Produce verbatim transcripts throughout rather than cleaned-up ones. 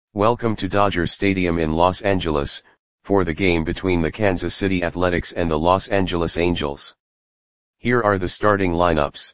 Welcome to Dodger Stadium in Los Angeles, for the game between the Kansas City Athletics and the Los Angeles Angels. Here are the starting lineups.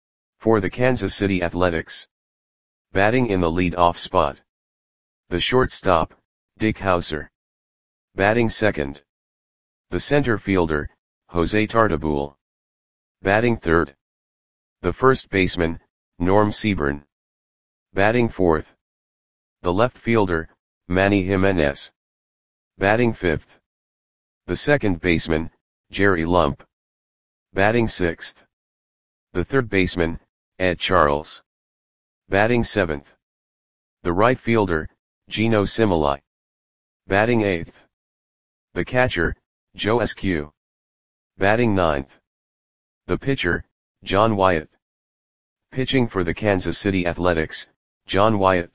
For the Kansas City Athletics. Batting in the lead-off spot. The shortstop, Dick Howser. Batting second. The center fielder, Jose Tartabull. Batting third. The first baseman, Norm Seaburn. Batting fourth. The left fielder, Manny Jimenez. Batting fifth. The second baseman, Jerry Lump. Batting sixth. The third baseman, Ed Charles. Batting seventh. The right fielder, Geno Similai. Batting eighth. The catcher, Joe Eskew. Batting ninth. The pitcher, John Wyatt. Pitching for the Kansas City Athletics, John Wyatt.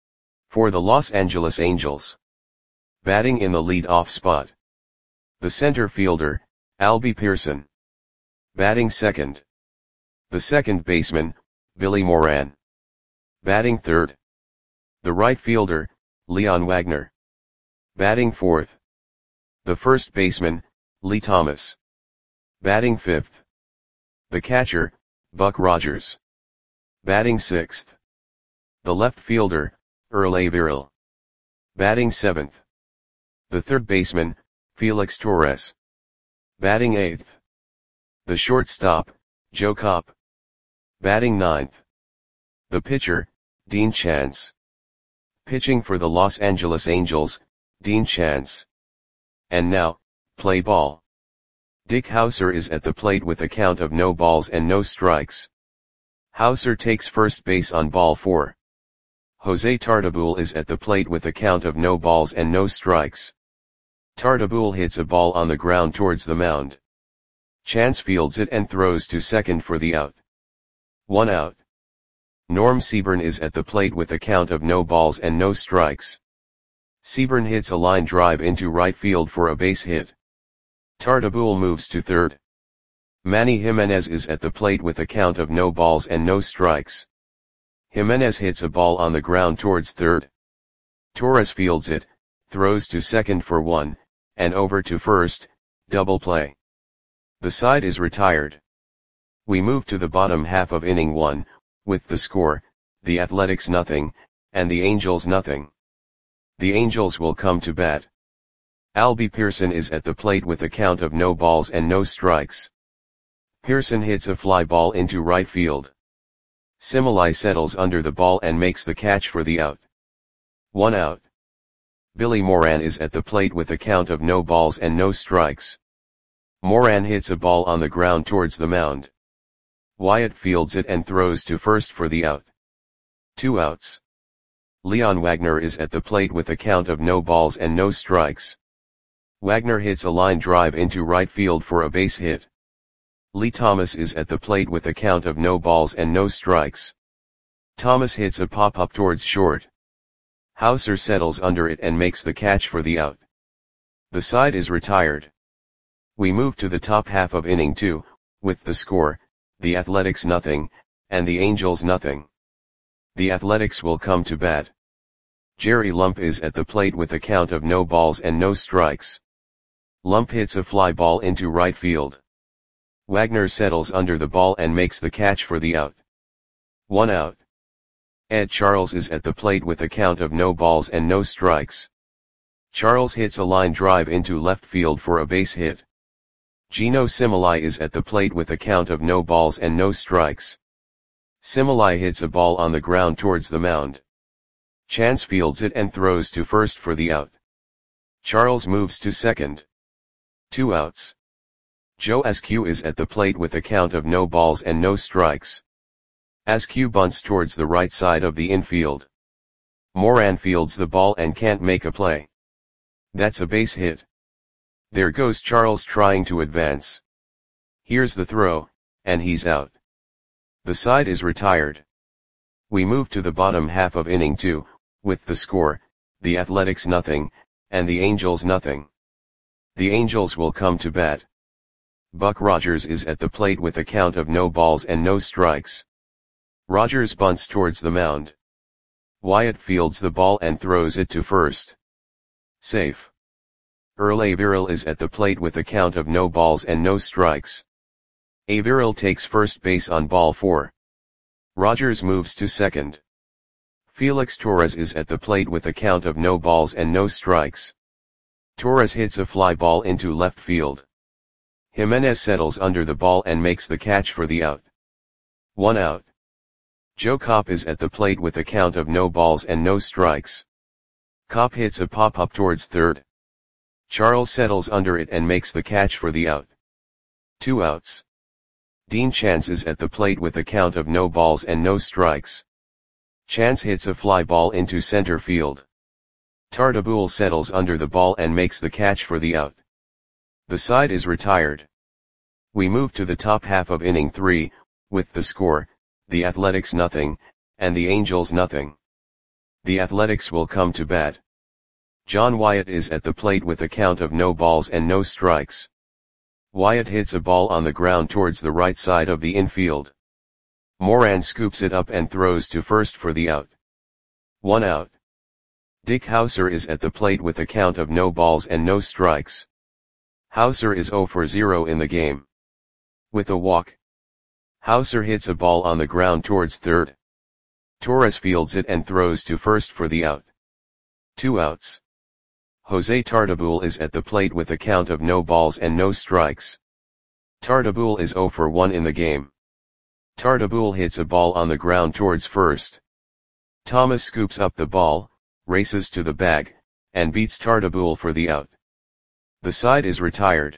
For the Los Angeles Angels. Batting in the lead-off spot. The center fielder, Albie Pearson. Batting second. The second baseman, Billy Moran. Batting third. The right fielder, Leon Wagner. Batting fourth. The first baseman, Lee Thomas. Batting fifth. The catcher, Buck Rogers. Batting sixth. The left fielder, Earl Averill. Batting seventh. The third baseman, Felix Torres. Batting eighth. The shortstop, Joe Kopp. Batting ninth. The pitcher, Dean Chance. Pitching for the Los Angeles Angels, Dean Chance. And now, play ball. Dick Howser is at the plate with a count of no balls and no strikes. Howser takes first base on ball four. Jose Tartabull is at the plate with a count of no balls and no strikes. Tartabull hits a ball on the ground towards the mound. Chance fields it and throws to second for the out. One out. Norm Seaburn is at the plate with a count of no balls and no strikes. Seaburn hits a line drive into right field for a base hit. Tartabull moves to third. Manny Jimenez is at the plate with a count of no balls and no strikes. Jimenez hits a ball on the ground towards third. Torres fields it, throws to second for one, and over to first, double play. The side is retired. We move to the bottom half of inning one, with the score, the Athletics nothing, and the Angels nothing. The Angels will come to bat. Albie Pearson is at the plate with a count of no balls and no strikes. Pearson hits a fly ball into right field. Similai settles under the ball and makes the catch for the out. One out. Billy Moran is at the plate with a count of no balls and no strikes. Moran hits a ball on the ground towards the mound. Wyatt fields it and throws to first for the out. Two outs. Leon Wagner is at the plate with a count of no balls and no strikes. Wagner hits a line drive into right field for a base hit. Lee Thomas is at the plate with a count of no balls and no strikes. Thomas hits a pop-up towards short. Howser settles under it and makes the catch for the out. The side is retired. We move to the top half of inning two, with the score, the Athletics nothing, and the Angels nothing. The Athletics will come to bat. Jerry Lump is at the plate with a count of no balls and no strikes. Lump hits a fly ball into right field. Wagner settles under the ball and makes the catch for the out. One out. Ed Charles is at the plate with a count of no balls and no strikes. Charles hits a line drive into left field for a base hit. Geno Similai is at the plate with a count of no balls and no strikes. Similai hits a ball on the ground towards the mound. Chance fields it and throws to first for the out. Charles moves to second. Two outs. Joe Eskew is at the plate with a count of no balls and no strikes. Eskew bunts towards the right side of the infield. Moran fields the ball and can't make a play. That's a base hit. There goes Charles trying to advance. Here's the throw, and he's out. The side is retired. We move to the bottom half of inning two, with the score, the Athletics nothing, and the Angels nothing. The Angels will come to bat. Buck Rogers is at the plate with a count of no balls and no strikes. Rogers bunts towards the mound. Wyatt fields the ball and throws it to first. Safe. Earl Averill is at the plate with a count of no balls and no strikes. Averill takes first base on ball four. Rogers moves to second. Felix Torres is at the plate with a count of no balls and no strikes. Torres hits a fly ball into left field. Jimenez settles under the ball and makes the catch for the out. One out. Joe Kopp is at the plate with a count of no balls and no strikes. Kopp hits a pop-up towards third. Charles settles under it and makes the catch for the out. Two outs. Dean Chance is at the plate with a count of no balls and no strikes. Chance hits a fly ball into center field. Tartabull settles under the ball and makes the catch for the out. The side is retired. We move to the top half of inning three, with the score, the Athletics nothing, and the Angels nothing. The Athletics will come to bat. John Wyatt is at the plate with a count of no balls and no strikes. Wyatt hits a ball on the ground towards the right side of the infield. Moran scoops it up and throws to first for the out. One out. Dick Hauser is at the plate with a count of no balls and no strikes. Hauser is zero for zero in the game. With a walk. Hauser hits a ball on the ground towards third. Torres fields it and throws to first for the out. Two outs. Jose Tartabull is at the plate with a count of no balls and no strikes. Tartabull is zero for one in the game. Tartabull hits a ball on the ground towards first. Thomas scoops up the ball, races to the bag, and beats Tartabull for the out. The side is retired.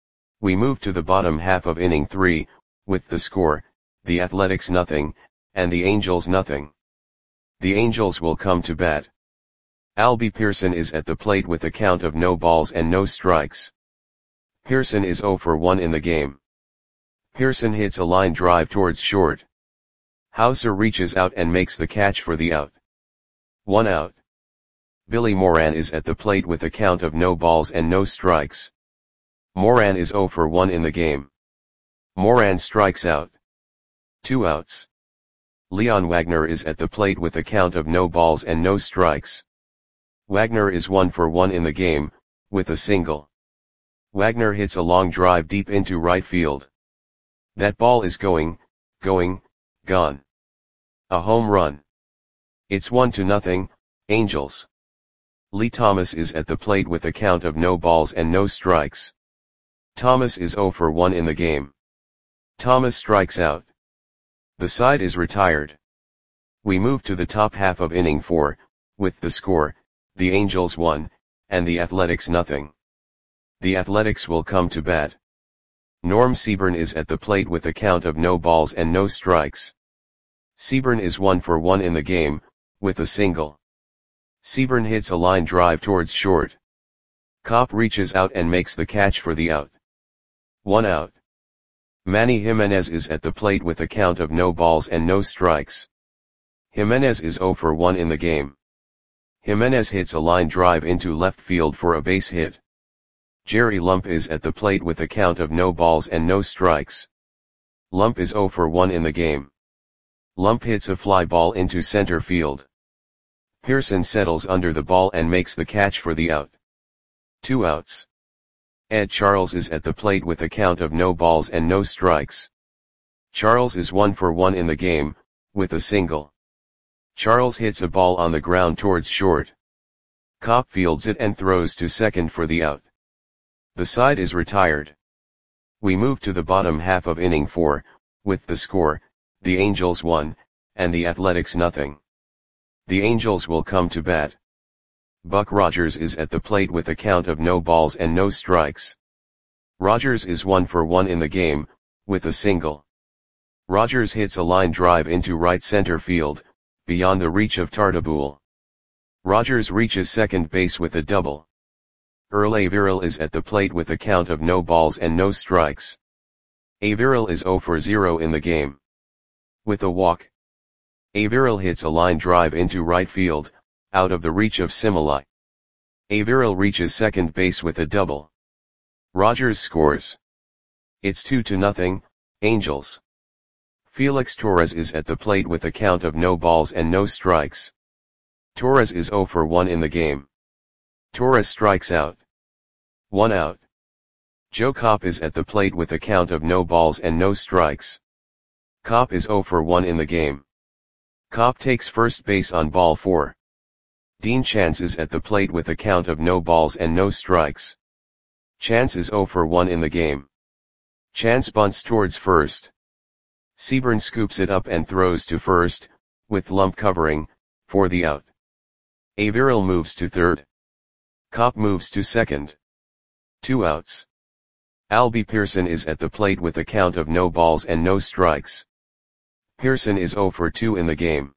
We move to the bottom half of inning three, with the score, the Athletics nothing, and the Angels nothing. The Angels will come to bat. Albie Pearson is at the plate with a count of no balls and no strikes. Pearson is zero for one in the game. Pearson hits a line drive towards short. Hauser reaches out and makes the catch for the out. One out. Billy Moran is at the plate with a count of no balls and no strikes. Moran is zero for one in the game. Moran strikes out. Two outs. Leon Wagner is at the plate with a count of no balls and no strikes. Wagner is one for one in the game, with a single. Wagner hits a long drive deep into right field. That ball is going, going, gone. A home run. It's one to nothing, Angels. Lee Thomas is at the plate with a count of no balls and no strikes. Thomas is zero for one in the game. Thomas strikes out. The side is retired. We move to the top half of inning four, with the score, the Angels one, and the Athletics nothing. The Athletics will come to bat. Norm Seaburn is at the plate with a count of no balls and no strikes. Seaburn is one for one in the game, with a single. Seaburn hits a line drive towards short. Kopp reaches out and makes the catch for the out. One out. Manny Jimenez is at the plate with a count of no balls and no strikes. Jimenez is zero for one in the game. Jimenez hits a line drive into left field for a base hit. Jerry Lump is at the plate with a count of no balls and no strikes. Lump is zero for one in the game. Lump hits a fly ball into center field. Pearson settles under the ball and makes the catch for the out. Two outs. Ed Charles is at the plate with a count of no balls and no strikes. Charles is one for one in the game, with a single. Charles hits a ball on the ground towards short. Kopp fields it and throws to second for the out. The side is retired. We move to the bottom half of inning four, with the score, the Angels one, and the Athletics nothing. The Angels will come to bat. Buck Rogers is at the plate with a count of no balls and no strikes. Rogers is one for one in the game, with a single. Rogers hits a line drive into right center field, beyond the reach of Tartabull. Rogers reaches second base with a double. Earl Averill is at the plate with a count of no balls and no strikes. Averill is zero for zero in the game. With a walk. Averill hits a line drive into right field, out of the reach of Similai. Averill reaches second base with a double. Rogers scores. It's two to nothing, Angels. Felix Torres is at the plate with a count of no balls and no strikes. Torres is zero for one in the game. Torres strikes out. One out. Joe Kopp is at the plate with a count of no balls and no strikes. Kopp is zero for one in the game. Kopp takes first base on ball four. Dean Chance is at the plate with a count of no balls and no strikes. Chance is zero for one in the game. Chance bunts towards first. Seaburn scoops it up and throws to first, with Lump covering, for the out. Averill moves to third. Kopp moves to second. Two outs. Albie Pearson is at the plate with a count of no balls and no strikes. Pearson is zero for two in the game.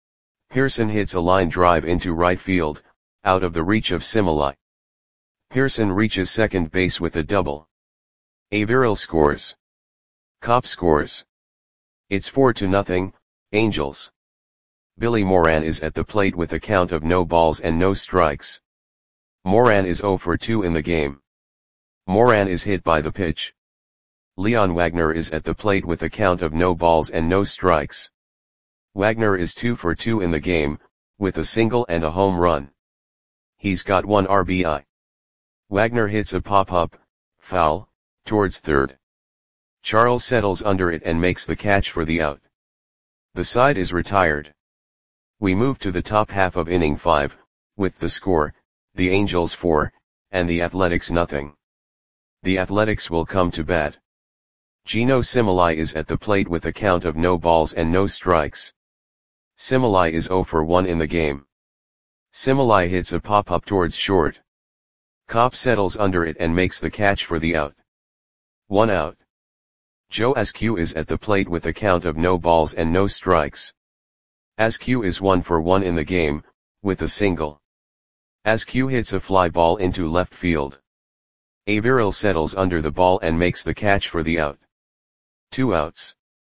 Pearson hits a line drive into right field, out of the reach of Similai. Pearson reaches second base with a double. Averill scores. Kopp scores. It's four to nothing, Angels. Billy Moran is at the plate with a count of no balls and no strikes. Moran is zero for two in the game. Moran is hit by the pitch. Leon Wagner is at the plate with a count of no balls and no strikes. Wagner is two for two in the game, with a single and a home run. He's got one R B I. Wagner hits a pop-up, foul, towards third. Charles settles under it and makes the catch for the out. The side is retired. We move to the top half of inning five, with the score, the Angels four, and the Athletics nothing. The Athletics will come to bat. Gino Similai is at the plate with a count of no balls and no strikes. Similai is zero for one in the game. Similai hits a pop-up towards short. Kopp settles under it and makes the catch for the out. One out. Joe Askew is at the plate with a count of no balls and no strikes. Askew is one for one in the game, with a single. Askew hits a fly ball into left field. Averill settles under the ball and makes the catch for the out. Two outs.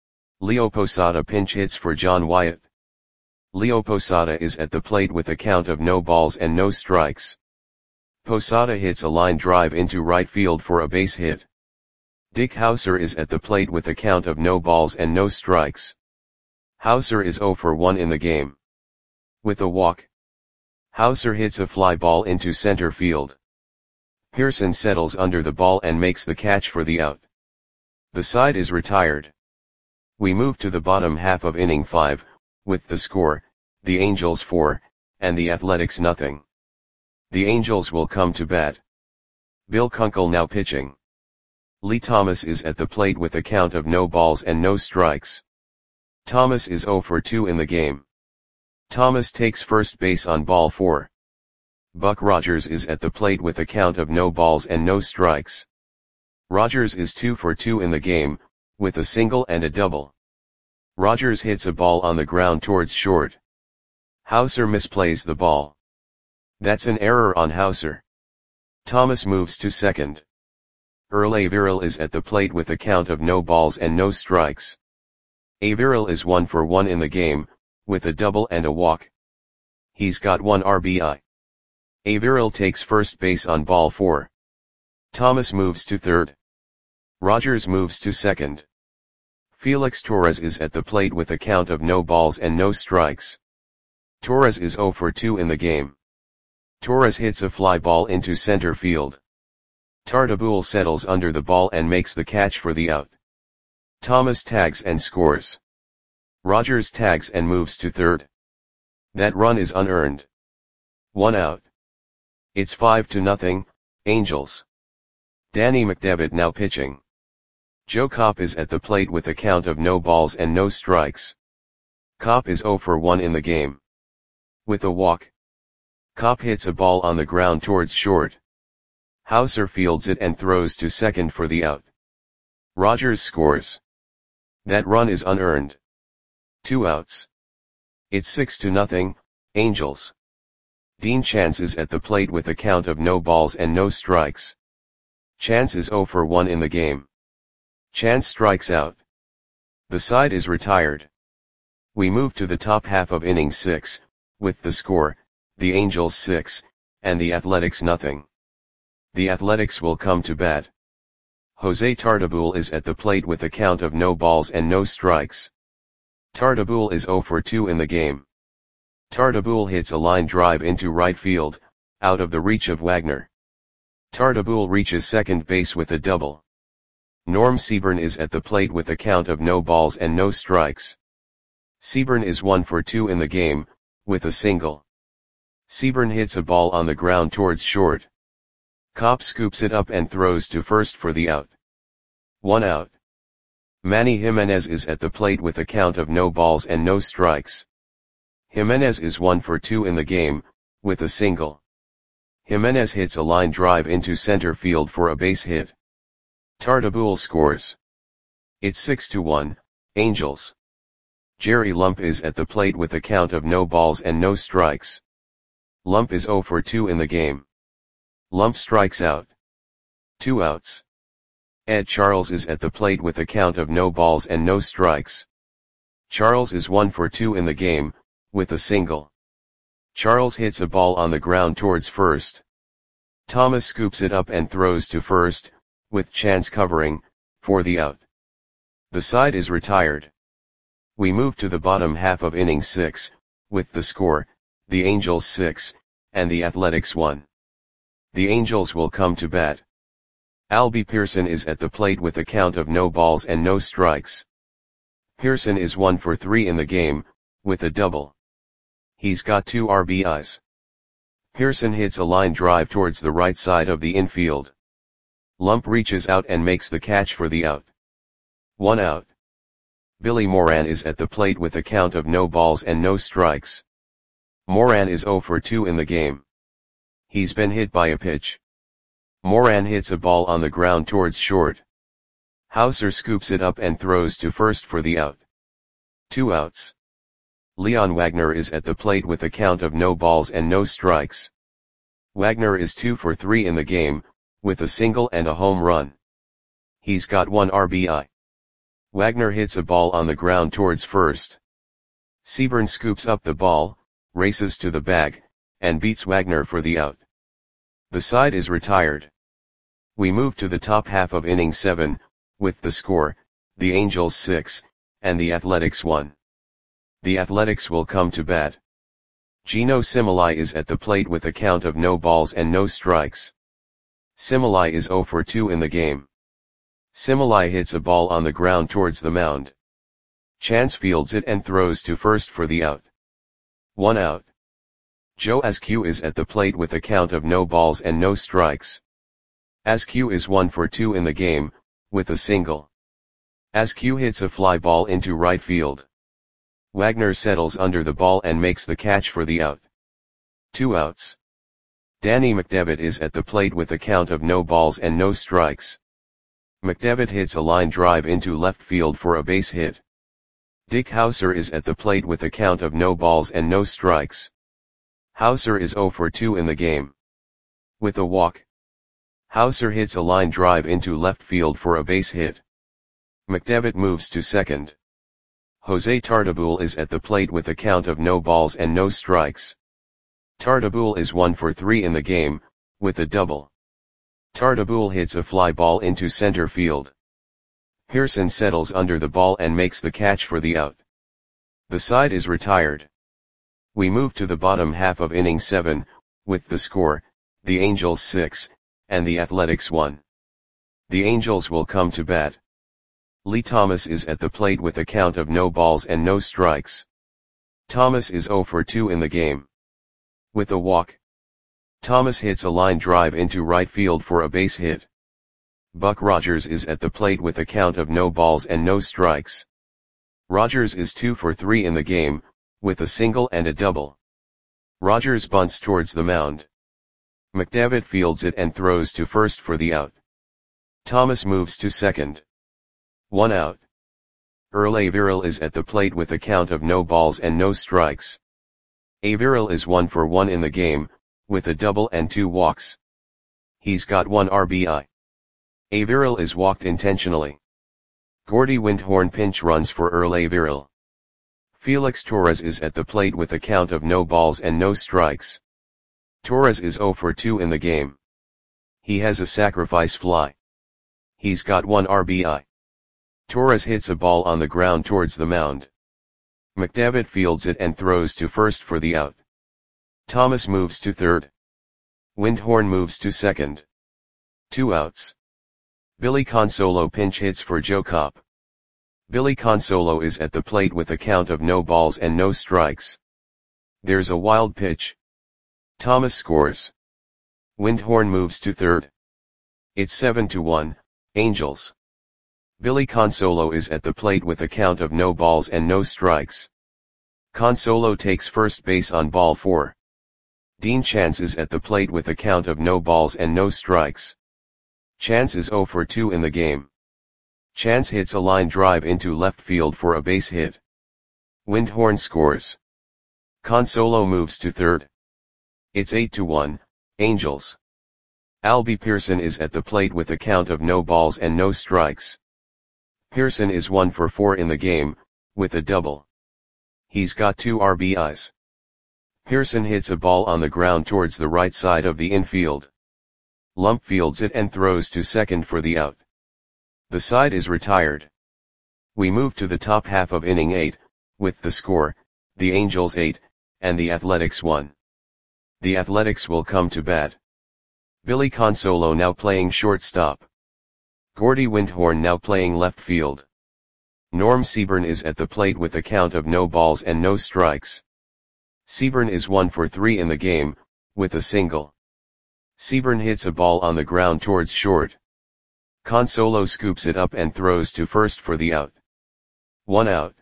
Leo Posada pinch hits for John Wyatt. Leo Posada is at the plate with a count of no balls and no strikes. Posada hits a line drive into right field for a base hit. Dick Hauser is at the plate with a count of no balls and no strikes. Hauser is zero for one in the game. With a walk. Hauser hits a fly ball into center field. Pearson settles under the ball and makes the catch for the out. The side is retired. We move to the bottom half of inning five, with the score, the Angels four, and the Athletics nothing. The Angels will come to bat. Bill Kunkel now pitching. Lee Thomas is at the plate with a count of no balls and no strikes. Thomas is zero for two in the game. Thomas takes first base on ball four. Buck Rogers is at the plate with a count of no balls and no strikes. Rogers is two for two in the game, with a single and a double. Rogers hits a ball on the ground towards short. Hauser misplays the ball. That's an error on Hauser. Thomas moves to second. Earl Averill is at the plate with a count of no balls and no strikes. Averill is one for one in the game, with a double and a walk. He's got one R B I. Averill takes first base on ball four. Thomas moves to third. Rogers moves to second. Felix Torres is at the plate with a count of no balls and no strikes. Torres is zero for two in the game. Torres hits a fly ball into center field. Tartabull settles under the ball and makes the catch for the out. Thomas tags and scores. Rogers tags and moves to third. That run is unearned. One out. It's five to nothing, Angels. Danny McDevitt now pitching. Joe Kopp is at the plate with a count of no balls and no strikes. Kopp is zero for one in the game. With a walk. Kopp hits a ball on the ground towards short. Hauser fields it and throws to second for the out. Rogers scores. That run is unearned. Two outs. It's six to nothing, Angels. Dean Chance is at the plate with a count of no balls and no strikes. Chance is zero for one in the game. Chance strikes out. The side is retired. We move to the top half of inning six, with the score, the Angels six, and the Athletics nothing. The Athletics will come to bat. Jose Tartabull is at the plate with a count of no balls and no strikes. Tartabull is zero for two in the game. Tartabull hits a line drive into right field, out of the reach of Wagner. Tartabull reaches second base with a double. Norm Seaburn is at the plate with a count of no balls and no strikes. Seaburn is one for two in the game, with a single. Seaburn hits a ball on the ground towards short. Kopp scoops it up and throws to first for the out. One out. Manny Jimenez is at the plate with a count of no balls and no strikes. Jimenez is one for two in the game, with a single. Jimenez hits a line drive into center field for a base hit. Tartabull scores. It's six to one, Angels. Jerry Lump is at the plate with a count of no balls and no strikes. Lump is zero for two in the game. Lump strikes out. Two outs. Ed Charles is at the plate with a count of no balls and no strikes. Charles is one for two in the game, with a single. Charles hits a ball on the ground towards first. Thomas scoops it up and throws to first, with Chance covering, for the out. The side is retired. We move to the bottom half of inning six, with the score, the Angels six, and the Athletics one. The Angels will come to bat. Albie Pearson is at the plate with a count of no balls and no strikes. Pearson is one for three in the game, with a double. He's got two R B Is. Pearson hits a line drive towards the right side of the infield. Lump reaches out and makes the catch for the out. One out. Billy Moran is at the plate with a count of no balls and no strikes. Moran is zero for two in the game. He's been hit by a pitch. Moran hits a ball on the ground towards short. Hauser scoops it up and throws to first for the out. Two outs. Leon Wagner is at the plate with a count of no balls and no strikes. Wagner is two for three in the game, with a single and a home run. He's got one R B I. Wagner hits a ball on the ground towards first. Seaburn scoops up the ball, races to the bag, and beats Wagner for the out. The side is retired. We move to the top half of inning seven, with the score, the Angels six, and the Athletics one. The Athletics will come to bat. Gino Similai is at the plate with a count of no balls and no strikes. Similai is zero for two in the game. Similai hits a ball on the ground towards the mound. Chance fields it and throws to first for the out. One out. Joe Askew is at the plate with a count of no balls and no strikes. Askew is one for two in the game, with a single. Askew hits a fly ball into right field. Wagner settles under the ball and makes the catch for the out. Two outs. Danny McDevitt is at the plate with a count of no balls and no strikes. McDevitt hits a line drive into left field for a base hit. Dick Hauser is at the plate with a count of no balls and no strikes. Hauser is zero for two in the game. With a walk. Hauser hits a line drive into left field for a base hit. McDevitt moves to second. Jose Tartabull is at the plate with a count of no balls and no strikes. Tartabull is one for three in the game, with a double. Tartabull hits a fly ball into center field. Pearson settles under the ball and makes the catch for the out. The side is retired. We move to the bottom half of inning seven, with the score, the Angels six, and the Athletics one. The Angels will come to bat. Lee Thomas is at the plate with a count of no balls and no strikes. Thomas is zero for two in the game. With a walk. Thomas hits a line drive into right field for a base hit. Buck Rogers is at the plate with a count of no balls and no strikes. Rogers is two for three in the game, with a single and a double. Rogers bunts towards the mound. McDevitt fields it and throws to first for the out. Thomas moves to second. One out. Earl Averill is at the plate with a count of no balls and no strikes. Averill is one for one in the game, with a double and two walks. He's got one R B I. Averill is walked intentionally. Gordy Windhorn pinch runs for Earl Averill. Felix Torres is at the plate with a count of no balls and no strikes. Torres is zero for two in the game. He has a sacrifice fly. He's got one R B I. Torres hits a ball on the ground towards the mound. McDevitt fields it and throws to first for the out. Thomas moves to third. Windhorn moves to second. Two outs. Billy Consolo pinch hits for Joe Kopp. Billy Consolo is at the plate with a count of no balls and no strikes. There's a wild pitch. Thomas scores. Windhorn moves to third. It's seven to one, Angels. Billy Consolo is at the plate with a count of no balls and no strikes. Consolo takes first base on ball four. Dean Chance is at the plate with a count of no balls and no strikes. Chance is oh for two in the game. Chance hits a line drive into left field for a base hit. Windhorn scores. Consolo moves to third. It's eight to one, Angels. Albie Pearson is at the plate with a count of no balls and no strikes. Pearson is one for four in the game, with a double. He's got two R B Is. Pearson hits a ball on the ground towards the right side of the infield. Lump fields it and throws to second for the out. The side is retired. We move to the top half of inning eight, with the score, the Angels eight, and the Athletics one. The Athletics will come to bat. Billy Consolo now playing shortstop. Gordy Windhorn now playing left field. Norm Seaburn is at the plate with a count of no balls and no strikes. Seaburn is one for three in the game, with a single. Seaburn hits a ball on the ground towards short. Consolo scoops it up and throws to first for the out. One out.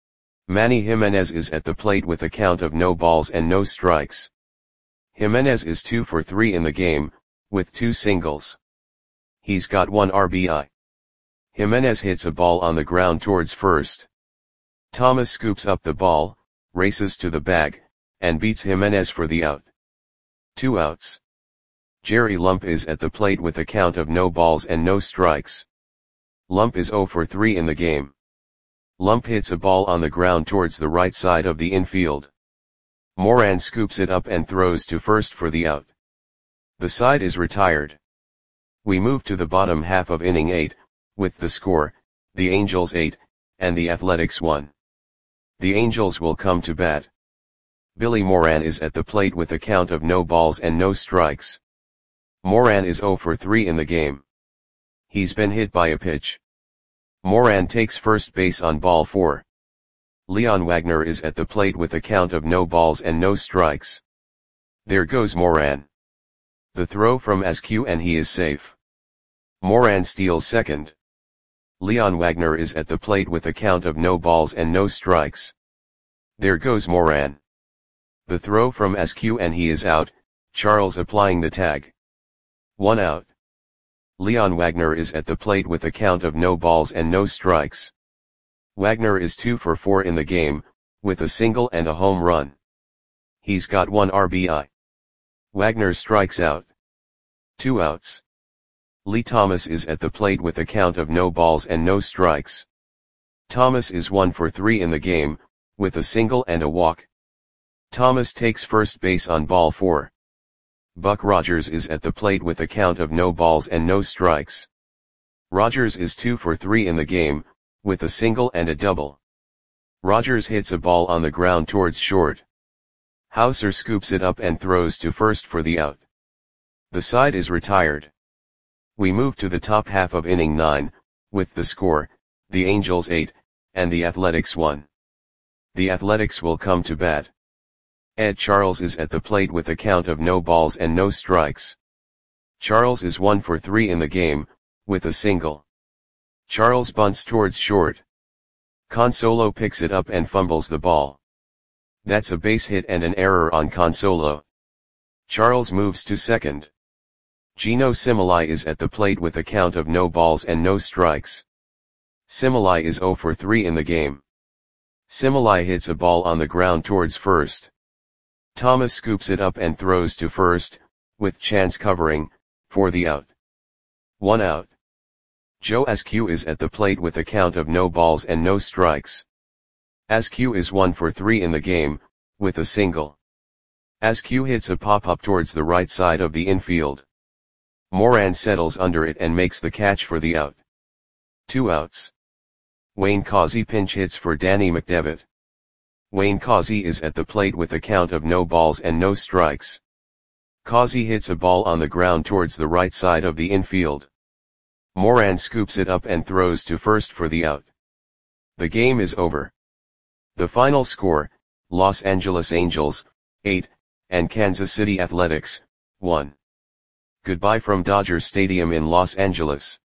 Manny Jimenez is at the plate with a count of no balls and no strikes. Jimenez is two for three in the game, with two singles. He's got one R B I. Jimenez hits a ball on the ground towards first. Thomas scoops up the ball, races to the bag, and beats Jimenez for the out. Two outs. Jerry Lump is at the plate with a count of no balls and no strikes. Lump is oh for three in the game. Lump hits a ball on the ground towards the right side of the infield. Moran scoops it up and throws to first for the out. The side is retired. We move to the bottom half of inning eight, with the score, the Angels eight, and the Athletics one. The Angels will come to bat. Billy Moran is at the plate with a count of no balls and no strikes. Moran is oh for three in the game. He's been hit by a pitch. Moran takes first base on ball four. Leon Wagner is at the plate with a count of no balls and no strikes. There goes Moran. The throw from Askew and he is safe. Moran steals second. Leon Wagner is at the plate with a count of no balls and no strikes. There goes Moran. The throw from Askew and he is out, Charles applying the tag. One out. Leon Wagner is at the plate with a count of no balls and no strikes. Wagner is two for four in the game, with a single and a home run. He's got one R B I. Wagner strikes out. Two outs. Lee Thomas is at the plate with a count of no balls and no strikes. Thomas is one for three in the game, with a single and a walk. Thomas takes first base on ball four. Buck Rogers is at the plate with a count of no balls and no strikes. Rogers is two for three in the game, with a single and a double. Rogers hits a ball on the ground towards short. Hauser scoops it up and throws to first for the out. The side is retired. We move to the top half of inning nine, with the score, the Angels eight, and the Athletics one. The Athletics will come to bat. Ed Charles is at the plate with a count of no balls and no strikes. Charles is one for three in the game, with a single. Charles bunts towards short. Consolo picks it up and fumbles the ball. That's a base hit and an error on Consolo. Charles moves to second. Gino Similai is at the plate with a count of no balls and no strikes. Similai is oh for three in the game. Similai hits a ball on the ground towards first. Thomas scoops it up and throws to first, with Chance covering, for the out. One out. Joe Askew is at the plate with a count of no balls and no strikes. Askew is one for three in the game, with a single. Askew hits a pop-up towards the right side of the infield. Moran settles under it and makes the catch for the out. Two outs. Wayne Causey pinch hits for Danny McDevitt. Wayne Causey is at the plate with a count of no balls and no strikes. Causey hits a ball on the ground towards the right side of the infield. Moran scoops it up and throws to first for the out. The game is over. The final score, Los Angeles Angels, eight, and Kansas City Athletics, one. Goodbye from Dodger Stadium in Los Angeles.